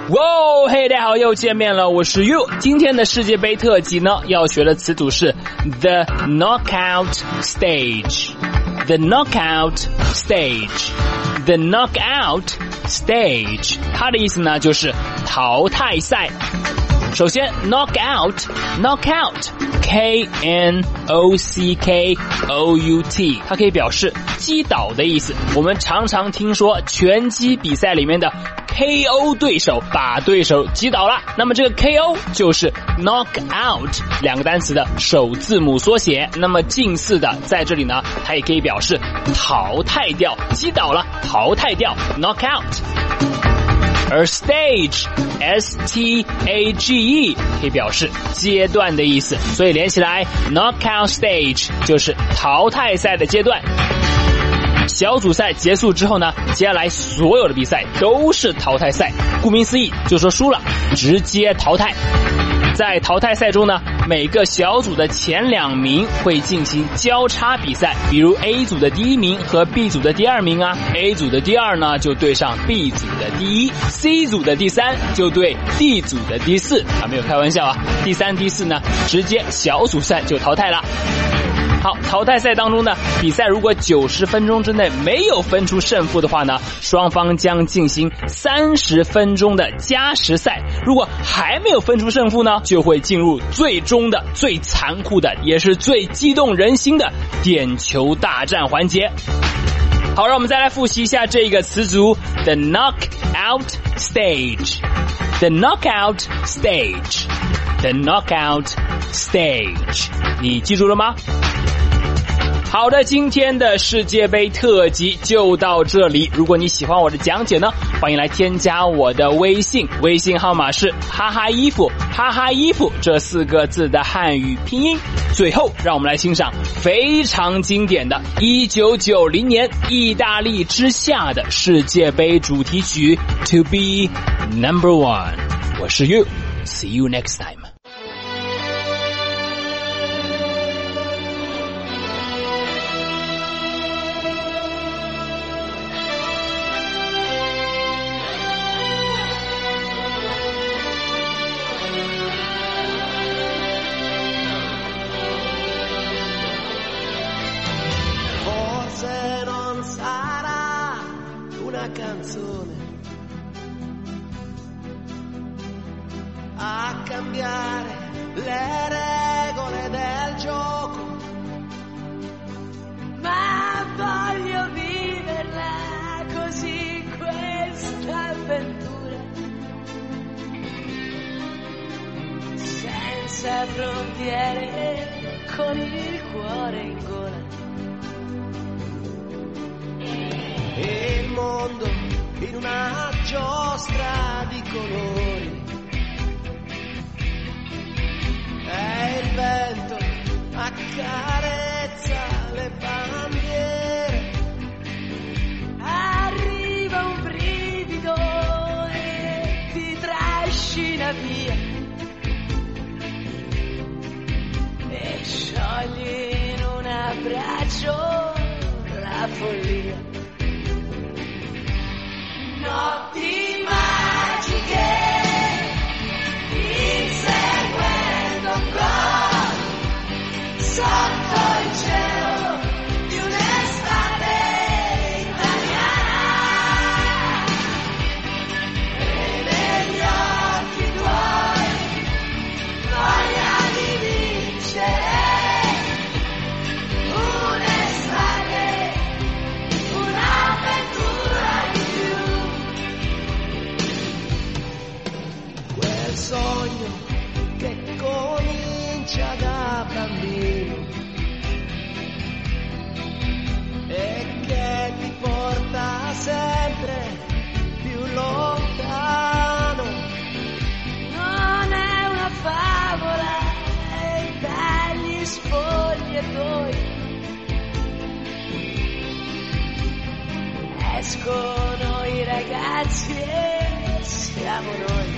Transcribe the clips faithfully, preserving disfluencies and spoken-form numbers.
哇，嘿，大家好，又见面了，我是 You。今天的世界杯特辑呢，要学的词组是 the knockout stage。the knockout stage。the knockout stage， 它的意思呢就是淘汰赛。首先 knockout knockout K N O C K O U T， 它可以表示击倒的意思。我们常常听说拳击比赛里面的 K O 对手，把对手击倒了，那么这个 K O 就是 knock out 两个单词的首字母缩写。那么近似的在这里呢，它也可以表示淘汰掉，击倒了，淘汰掉 knock out。而 stage S T A G E 可以表示阶段的意思，所以连起来 knockout stage 就是淘汰赛的阶段。小组赛结束之后呢，接下来所有的比赛都是淘汰赛，顾名思义就说输了直接淘汰。在淘汰赛中呢，每个小组的前两名会进行交叉比赛，比如 A 组的第一名和 B 组的第二名啊 ，A 组的第二呢就对上 B 组的第一 ，C 组的第三就对 D 组的第四啊，没有开玩笑啊，第三、第四呢直接小组赛就淘汰了。好，淘汰赛当中呢，比赛如果九十分钟之内没有分出胜负的话呢，双方将进行三十分钟的加时赛。如果还没有分出胜负呢，就会进入最终的、最残酷的，也是最激动人心的点球大战环节。好，让我们再来复习一下这个词组 ：the knockout stage。the knockout stage。the knockout stage。你记住了吗？好的，今天的世界杯特辑就到这里。如果你喜欢我的讲解呢，欢迎来添加我的微信，微信号码是哈哈衣服，哈哈衣服这四个字的汉语拼音。最后，让我们来欣赏非常经典的一九九零年意大利之夏的世界杯主题曲 To Be Number One。我是 You， See you next time。 Canzone a cambiare le regole del gioco, ma voglio viverla così questa avventura, senza frontiere, con il cuore in gola. E il mondo in una giostra di colori, e il vento accarezza le bandiere, arriva un brivido e ti trascina via e sciogli in un abbraccio la follia. Notti magiche, inseguendo un gol, sotto il cielo di un'estate italiana, e negli occhi tuoi voglia di vincere. Un'estate, un'avventura di quel sogno che comincia da bambino e che ti porta sempre più lontano. Non è una favola e dagli spogliatoi escono i ragazzi e siamo noi.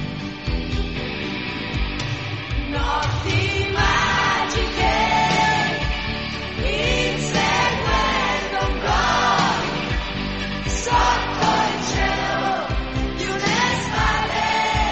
Notti magiche, inseguendo un gol, sotto il cielo di un'estate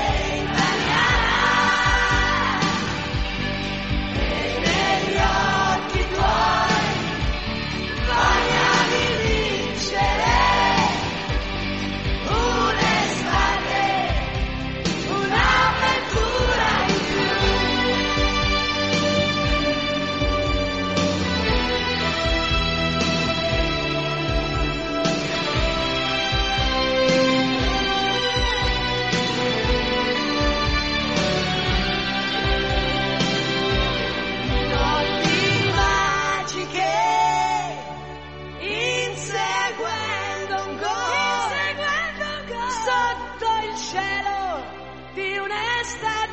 di un'estate